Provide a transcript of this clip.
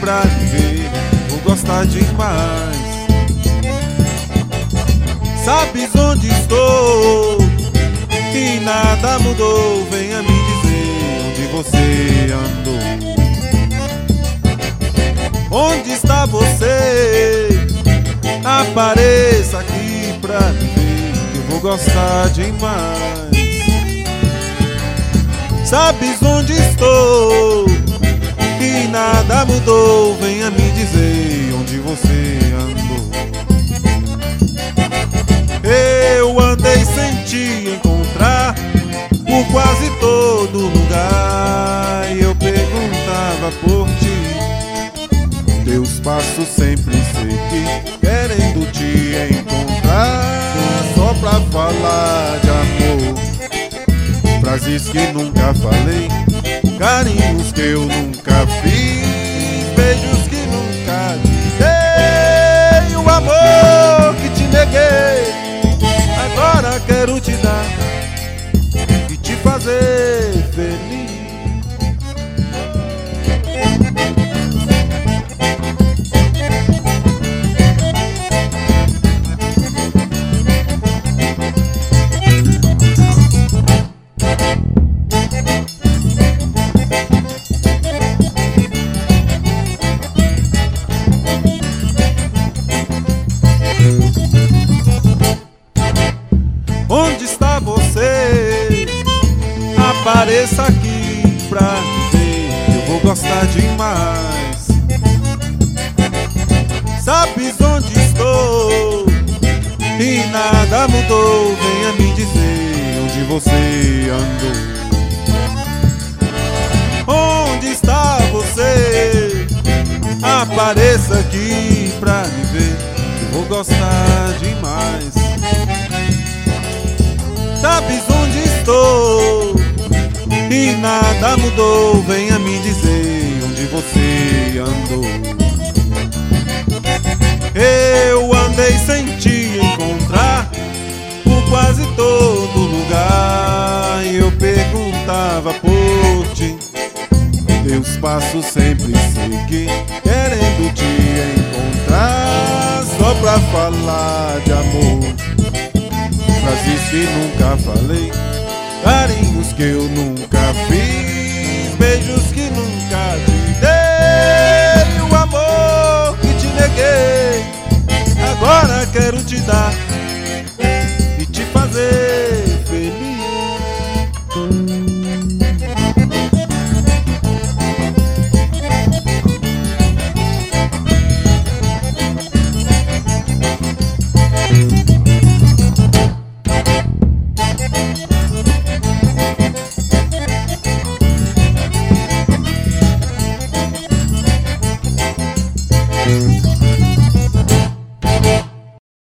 pra me ver, vou gostar demais. Sabes onde estou e nada mudou, venha me dizer onde você andou. Onde está você? Apareça aqui pra me ver, eu vou gostar demais. Sabes onde estou e nada mudou, venha me dizer onde você andou. Eu andei sem te encontrar por quase todo lugar e eu perguntava por ti. Teus passos sempre segui, querendo te encontrar, só pra falar de amor. Frases que nunca falei, carinhos que eu nunca fiz, beijos que nunca te dei. O amor que te neguei, agora quero te dar e te fazer feliz. Onde está você? Apareça aqui pra me ver, eu vou gostar demais. Sabes onde estou e nada mudou, venha me dizer onde você andou. Onde está você? Apareça aqui pra me ver, eu vou gostar demais. Sabes onde estou e nada mudou, venha me dizer onde você andou. Eu andei sem te encontrar por quase todo lugar e eu perguntava por ti. Teus passos sempre segui, querendo te encontrar, só pra falar de amor. Frases que nunca falei, carinhos que eu nunca fiz,